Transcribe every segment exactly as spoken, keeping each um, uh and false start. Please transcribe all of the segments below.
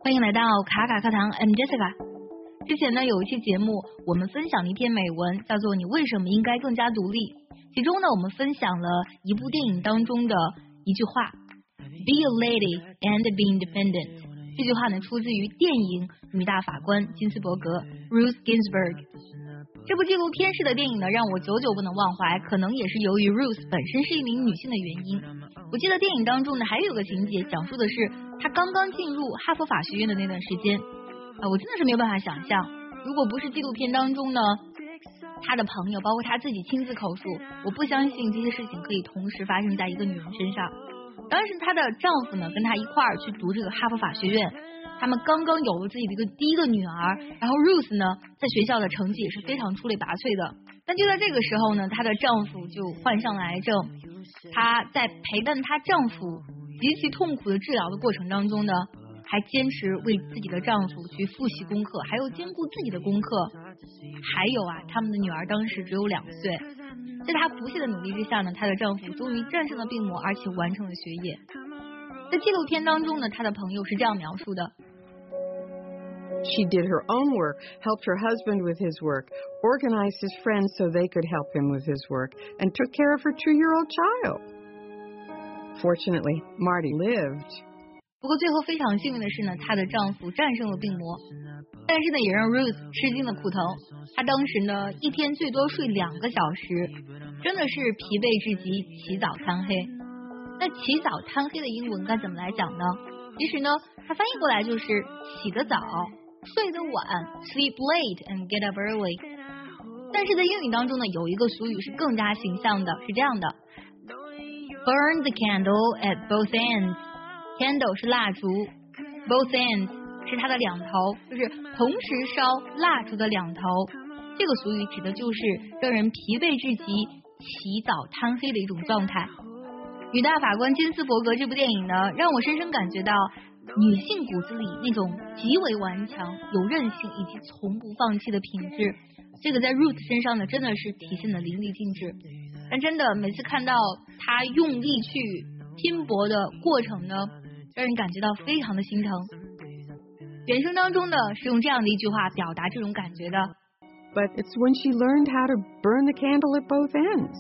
欢迎来到卡卡课堂 I'm Jessica。 之前呢有一期节目我们分享了一篇美文，叫做你为什么应该更加独立，其中呢我们分享了一部电影当中的一句话 Be a lady and be independent。 这句话呢出自于电影女大法官金斯伯格 Ruth Ginsburg。 这部纪录片式的电影呢让我久久不能忘怀，可能也是由于 Ruth 本身是一名女性的原因。我记得电影当中呢还有个情节讲述的是她刚刚进入哈佛法学院的那段时间啊，我真的是没有办法想象，如果不是纪录片当中呢她的朋友包括她自己亲自口述，我不相信这些事情可以同时发生在一个女人身上。当时她的丈夫呢跟她一块儿去读这个哈佛法学院，他们刚刚有了自己的一个第一个女儿，然后 Ruth 呢在学校的成绩也是非常出类拔萃的。但就在这个时候呢，她的丈夫就患上了癌症，她在陪伴她丈夫极其痛苦的治疗的过程当中呢，还坚持为自己的丈夫去复习功课，还有兼顾自己的功课。还有啊，他们的女儿当时只有两岁，在她不懈的努力之下呢，她的丈夫终于战胜了病魔，而且完成了学业。在纪录片当中呢，她的朋友是这样描述的 She did her own work, helped her husband with his work, organized his friends so they could help him with his work, and took care of her two-year-old child. Fortunately, Marty lived. 不过最后非常幸运的是呢，她的丈夫战胜了病魔，但是呢也让 Ruth 吃尽了苦头。她当时呢一天最多睡两个小时，真的是疲惫至极，起早贪黑。那起早贪黑的英文该怎么来讲呢？其实呢它翻译过来就是起得早睡得晚 sleep late and get up early。 但是在英语当中呢有一个俗语是更加形象的，是这样的 Burn the candle at both ends。 Candle 是蜡烛， both ends 是它的两头，就是同时烧蜡烛的两头。这个俗语指的就是让人疲惫至极，起早贪黑的一种状态。女大法官金斯伯格这部电影呢让我深深感觉到女性骨子里那种极为顽强、有韧性以及从不放弃的品质，这个在 Ruth 身上呢真的是体现的淋漓尽致。但真的每次看到她用力去拼搏的过程呢，让人感觉到非常的心疼。原声当中呢是用这样的一句话表达这种感觉的 But it's when she learned how to burn the candle at both ends.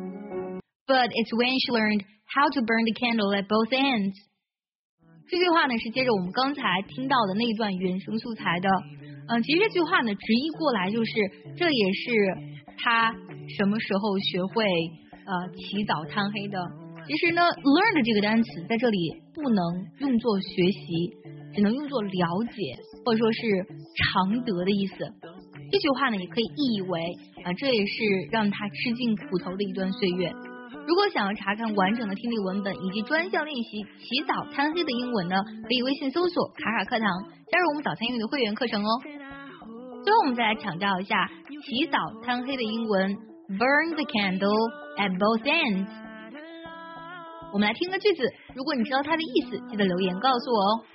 But it's when she learned how to burn the candle at both ends. 这句话呢是接着我们刚才听到的那一段原声素材的。嗯，其实这句话呢直译过来就是这也是他什么时候学会呃起早贪黑的。其实呢 learn 的这个单词在这里不能用作学习，只能用作了解或者说是常得的意思。这句话呢也可以意译为啊、呃，这也是让他吃尽苦头的一段岁月。如果想要查看完整的听力文本以及专项练习起早贪黑的英文呢，可以微信搜索卡卡课堂，加入我们早餐英语的会员课程哦。最后我们再来强调一下起早贪黑的英文 Burn the candle at both ends。 我们来听个句子，如果你知道它的意思记得留言告诉我哦。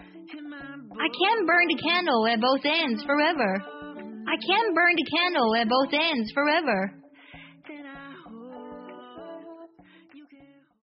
I can't burn the candle at both ends forever. I can't burn the candle at both ends forever.